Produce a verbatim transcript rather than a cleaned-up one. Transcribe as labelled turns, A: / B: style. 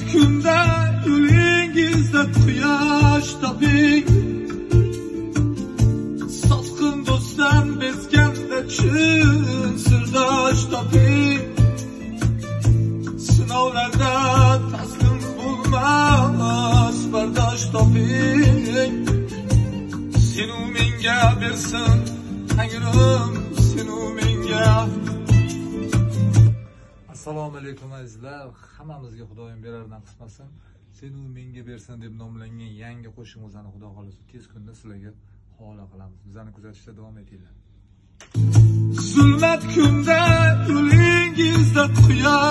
A: kunda yo'lingizda quyosh toping. Sotqin do'stdan bezganda chin sirdosh toping. Sinovlarda taslim bo'lmas bardosh toping. Senu menga bersin Tangrim, senu menga.
B: Assalomu alaykum azizlar, hammamizga Xudoyim berardan qismasin. Senu menga bersin deb nomlangan yangi qo'shig'imizni Xudo xolisa tez kunda sizlarga havola qilamiz. Bizlarni kuzatishda davom etinglar.
A: Zulmat kunda yo'lingizda quyosh